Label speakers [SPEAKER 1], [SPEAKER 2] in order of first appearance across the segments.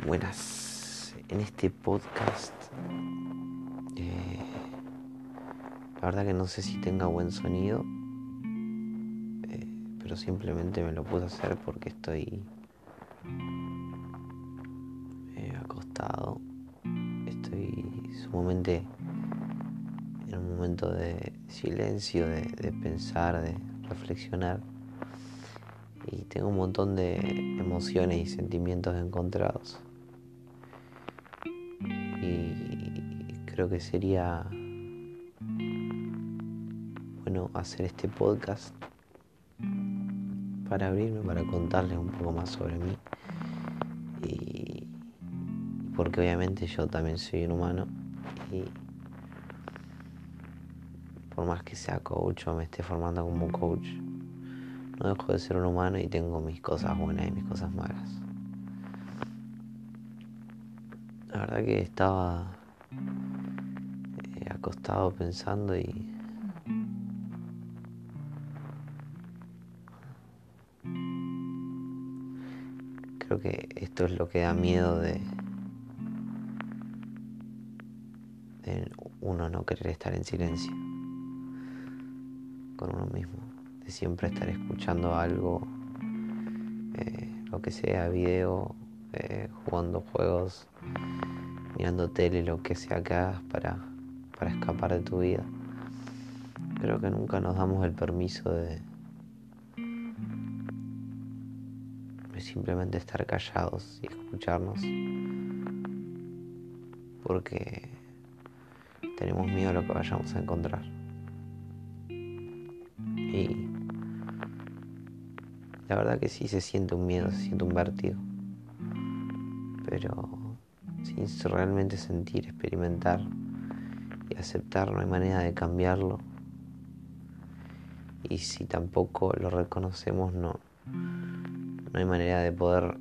[SPEAKER 1] Buenas, en este podcast la verdad que no sé si tenga buen sonido, pero simplemente me lo puse a hacer porque estoy acostado, estoy sumamente en un momento de silencio, de pensar, de reflexionar, y tengo un montón de emociones y sentimientos encontrados. Y creo que sería bueno hacer este podcast para abrirme, para contarles un poco más sobre mí, y porque obviamente yo también soy un humano, y por más que sea coach o me esté formando como coach, no dejo de ser un humano y tengo mis cosas buenas y mis cosas malas. La verdad que estaba acostado pensando y creo que esto es lo que da miedo de uno no querer estar en silencio con uno mismo, de siempre estar escuchando algo, lo que sea, video, jugando juegos, mirando tele, lo que sea que hagas para escapar de tu vida. Creo que nunca nos damos el permiso de simplemente estar callados y escucharnos, porque tenemos miedo a lo que vayamos a encontrar. Y la verdad que sí se siente un miedo, se siente un vértigo, pero sin realmente sentir, experimentar y aceptar, no hay manera de cambiarlo. Y si tampoco lo reconocemos, no hay manera de poder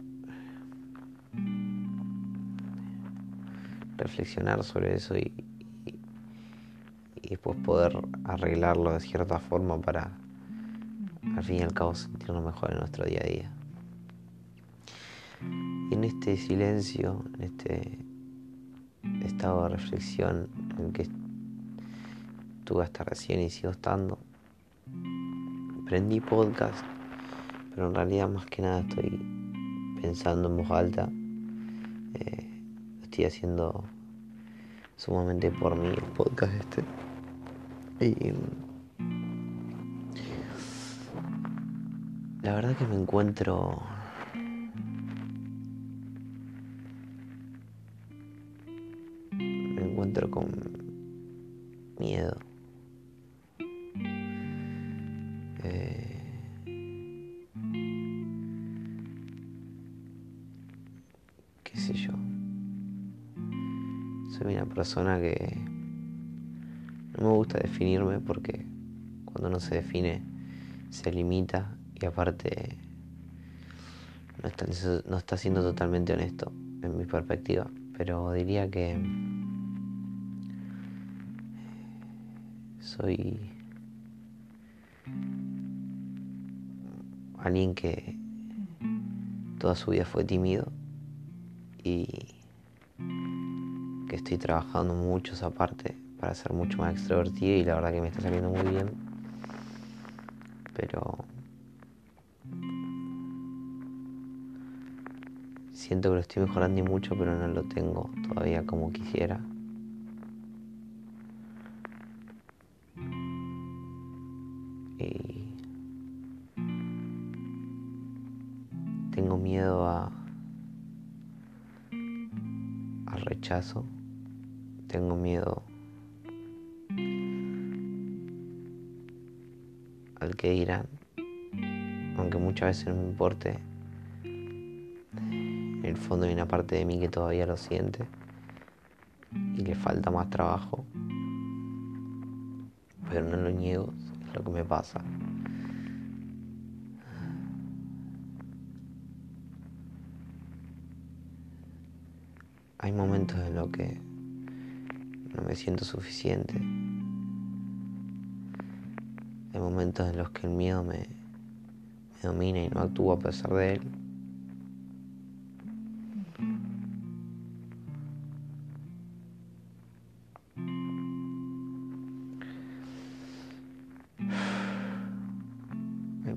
[SPEAKER 1] reflexionar sobre eso y después poder arreglarlo de cierta forma para al fin y al cabo sentirnos mejor en nuestro día a día. Y en este silencio, en este estado de reflexión en el que estuve hasta recién y sigo estando, prendí podcast, pero en realidad más que nada estoy pensando en voz alta. Lo estoy haciendo sumamente por mí, el podcast este. Y la verdad que me encuentro con miedo. Qué sé yo. Soy una persona que no me gusta definirme, porque cuando uno se define se limita y aparte no está siendo totalmente honesto en mi perspectiva. Pero diría que soy alguien que toda su vida fue tímido y que estoy trabajando mucho esa parte para ser mucho más extrovertido, y la verdad que me está saliendo muy bien. Pero siento que lo estoy mejorando y mucho, pero no lo tengo todavía como quisiera. Y tengo miedo al rechazo. Tengo miedo al que dirán. Aunque muchas veces no me importe, en el fondo hay una parte de mí que todavía lo siente y le falta más trabajo. Pero no lo niego, es lo que me pasa. Hay momentos en los que no me siento suficiente. Hay momentos en los que el miedo me domina y no actúo a pesar de él.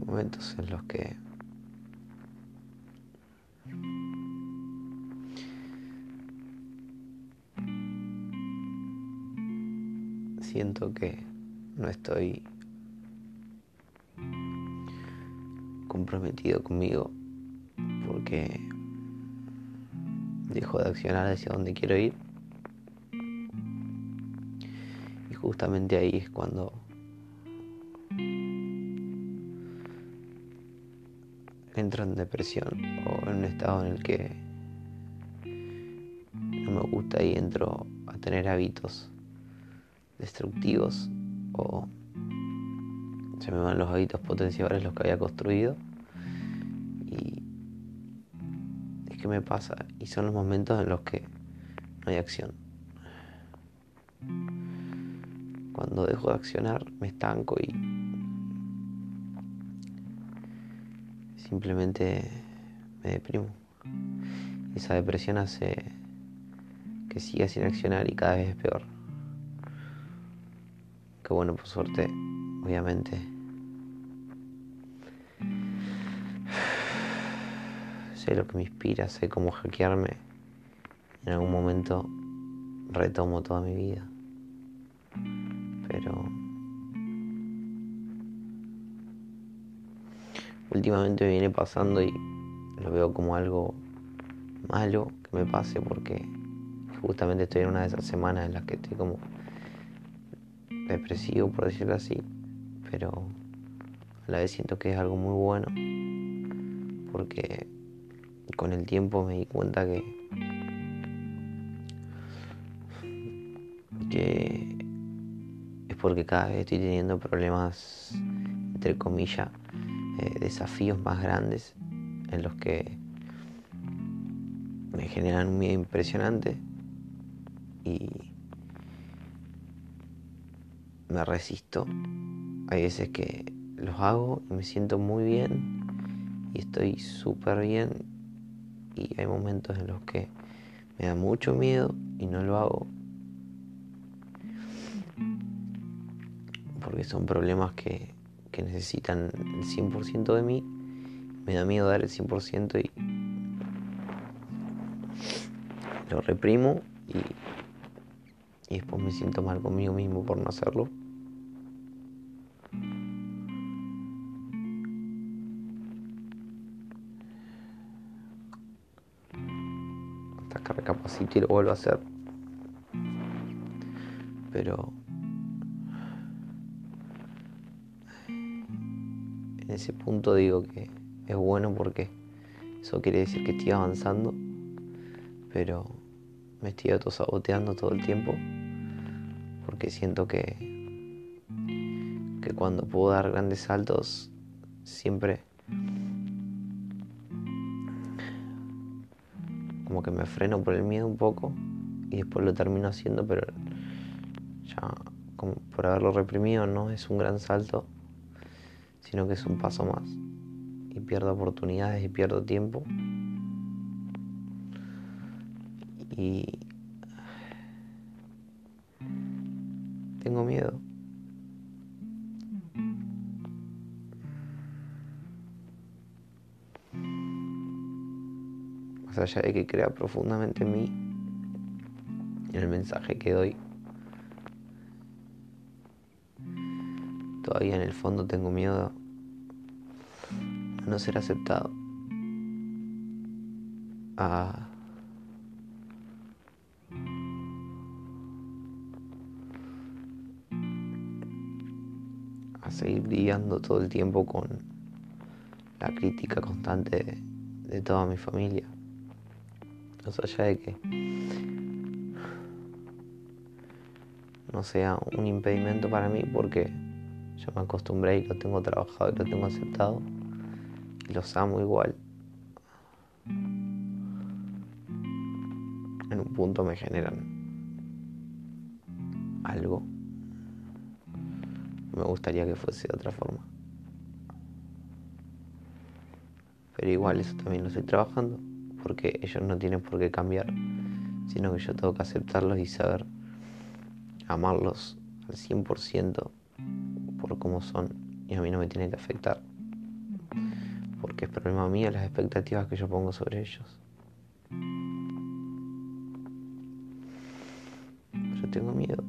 [SPEAKER 1] momentos en los que siento que no estoy comprometido conmigo porque dejo de accionar hacia donde quiero ir, y justamente ahí es cuando entro en depresión o en un estado en el que no me gusta y entro a tener hábitos destructivos, o se me van los hábitos potenciadores, los que había construido. Y es que me pasa, y son los momentos en los que no hay acción. Cuando dejo de accionar me estanco y simplemente me deprimo. Esa depresión hace que siga sin accionar y cada vez es peor. Que bueno, por suerte, obviamente, sé lo que me inspira, sé cómo hackearme. En algún momento retomo toda mi vida. Pero últimamente me viene pasando y lo veo como algo malo que me pase, porque justamente estoy en una de esas semanas en las que estoy como depresivo, por decirlo así, pero a la vez siento que es algo muy bueno, porque con el tiempo me di cuenta que es porque cada vez estoy teniendo problemas, entre comillas, desafíos más grandes en los que me generan un miedo impresionante y me resisto. Hay veces que los hago y me siento muy bien y estoy súper bien, y hay momentos en los que me da mucho miedo y no lo hago porque son problemas que necesitan el 100% de mí. Me da miedo dar el 100% y lo reprimo, y después me siento mal conmigo mismo por no hacerlo. Hasta que recapacito y lo vuelvo a hacer. Pero en ese punto digo que es bueno, porque eso quiere decir que estoy avanzando, pero me estoy autosaboteando todo el tiempo, porque siento que cuando puedo dar grandes saltos siempre como que me freno por el miedo un poco y después lo termino haciendo, pero ya como por haberlo reprimido no es un gran salto, sino que es un paso más, y pierdo oportunidades y pierdo tiempo. Y tengo miedo. Más allá de que crea profundamente en mí, en el mensaje que doy, todavía en el fondo tengo miedo a no ser aceptado, a seguir lidiando todo el tiempo con la crítica constante de toda mi familia. Más allá de que no sea un impedimento para mí, porque yo me acostumbré y lo tengo trabajado y lo tengo aceptado y los amo igual. En un punto me generan algo. Me gustaría que fuese de otra forma. Pero igual eso también lo estoy trabajando, porque ellos no tienen por qué cambiar, sino que yo tengo que aceptarlos y saber amarlos al 100% por cómo son, y a mí no me tiene que afectar. porque es problema mío las expectativas que yo pongo sobre ellos. Pero tengo miedo.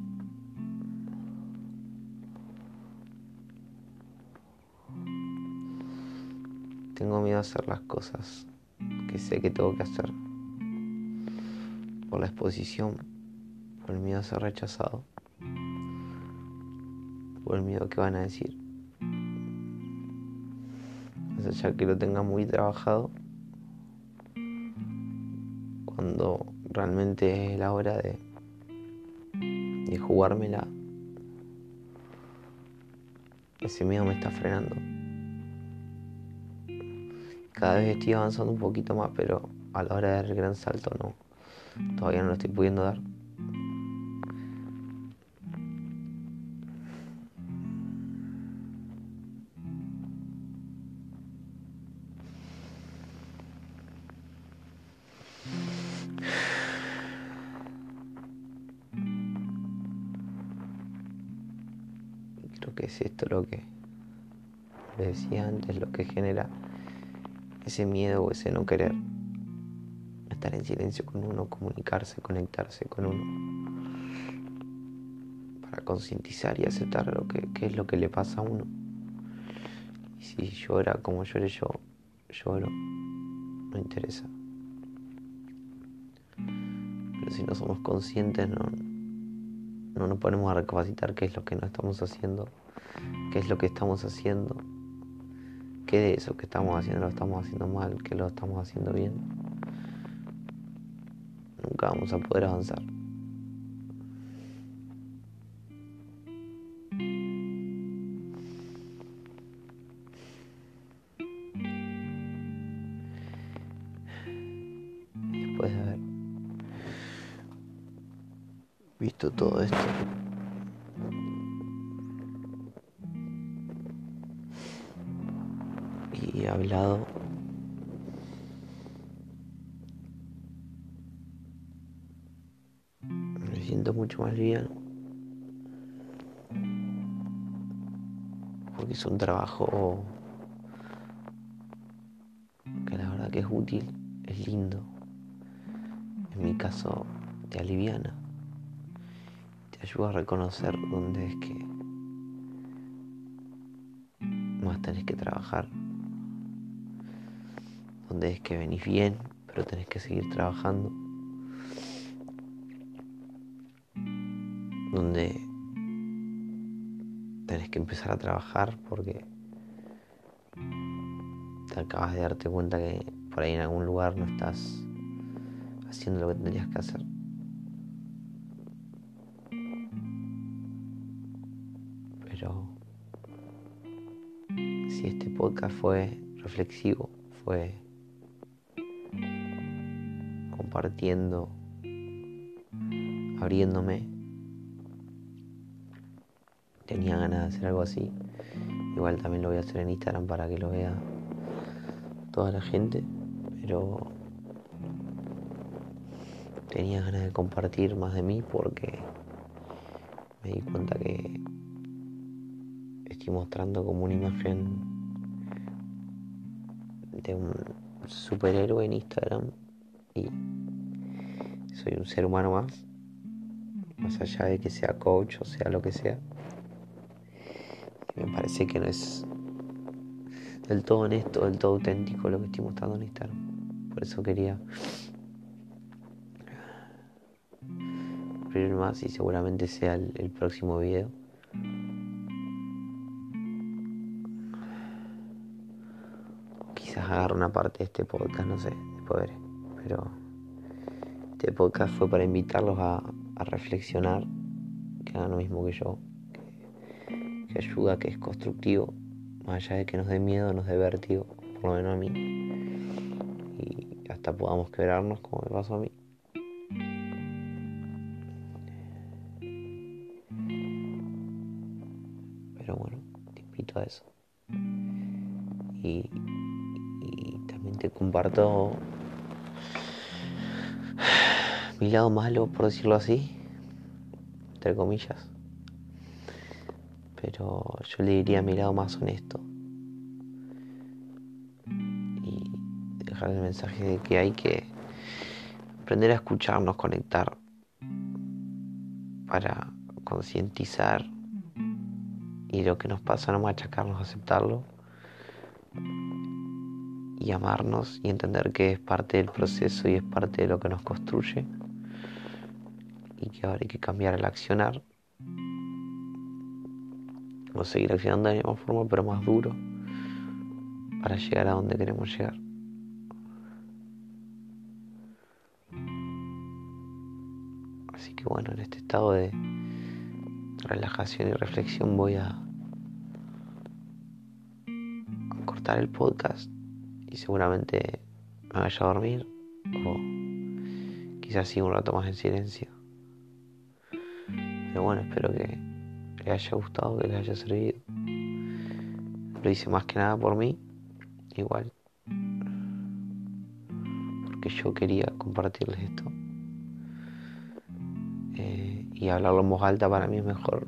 [SPEAKER 1] Tengo miedo a hacer las cosas que sé que tengo que hacer. Por la exposición, por el miedo a ser rechazado, por el miedo que van a decir. Más allá que lo tenga muy trabajado, cuando realmente es la hora de jugármela, ese miedo me está frenando. Cada vez estoy avanzando un poquito más, pero a la hora de dar el gran salto no. Todavía no lo estoy pudiendo dar. Creo que es esto lo que les decía antes, lo que genera ese miedo o ese no querer. Estar en silencio con uno, comunicarse, conectarse con uno. Para concientizar y aceptar qué es lo que le pasa a uno. Y si llora como llore yo, lloro. No interesa. Pero si no somos conscientes, no nos ponemos a recapacitar qué es lo que no estamos haciendo, qué es lo que estamos haciendo, qué de eso que estamos haciendo lo estamos haciendo mal, qué lo estamos haciendo bien. Nunca vamos a poder avanzar. Después de haber visto todo esto, y he hablado, me siento mucho más liviano, porque es un trabajo que la verdad que es útil, es lindo. En mi caso, te aliviana, te ayuda a reconocer dónde es que más tenés que trabajar, dónde es que venís bien, pero tenés que seguir trabajando, donde tenés que empezar a trabajar porque te acabas de darte cuenta que por ahí en algún lugar no estás haciendo lo que tendrías que hacer. Pero si este podcast fue reflexivo, fue compartiendo, abriéndome, tenía ganas de hacer algo así. Igual también lo voy a hacer en Instagram para que lo vea toda la gente, pero tenía ganas de compartir más de mí porque me di cuenta que estoy mostrando como una imagen de un superhéroe en Instagram y soy un ser humano más allá de que sea coach o sea lo que sea. Me parece que no es del todo honesto, del todo auténtico lo que estoy mostrando en Instagram. Por eso quería abrir más y seguramente sea el próximo video. Quizás agarre una parte de este podcast, no sé, después veré. Pero este podcast fue para invitarlos a reflexionar, que hagan lo mismo que yo, que ayuda, que es constructivo, más allá de que nos dé miedo, nos dé vértigo, por lo menos a mí, y hasta podamos quebrarnos como me pasó a mí. Pero bueno, te invito a eso. Y también te comparto mi lado malo, por decirlo así, entre comillas. Pero yo le diría mi lado más honesto. dejar el mensaje de que hay que aprender a escucharnos, conectar para concientizar y lo que nos pasa no machacarnos, aceptarlo y amarnos y entender que es parte del proceso y es parte de lo que nos construye y que ahora hay que cambiar el accionar o seguir accionando de la misma forma pero más duro para llegar a donde queremos llegar. Así que bueno, en este estado de relajación y reflexión voy a cortar el podcast y seguramente me vaya a dormir o quizás siga un rato más en silencio. Pero bueno, espero que les haya gustado, que les haya servido. Lo hice más que nada por mí, igual, porque yo quería compartirles esto. Y hablarlo en voz alta para mí es mejor.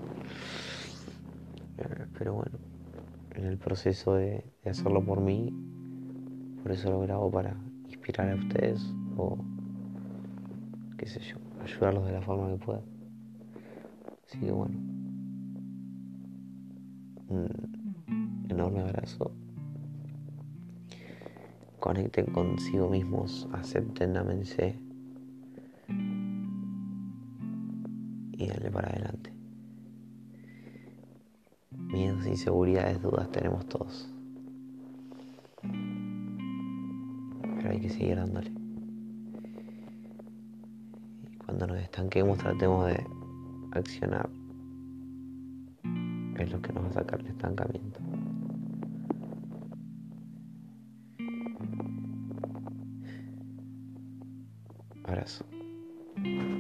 [SPEAKER 1] Pero bueno, en el proceso de hacerlo por mí, por eso lo grabo para inspirar a ustedes o qué sé yo, ayudarlos de la forma que pueda. Así que bueno, un enorme abrazo. Conecten consigo mismos, acepten, ámense y denle para adelante. Miedos, inseguridades, dudas tenemos todos. Pero hay que seguir dándole. Y cuando nos estanquemos tratemos de accionar. Es lo que nos va a sacar del estancamiento. Abrazo.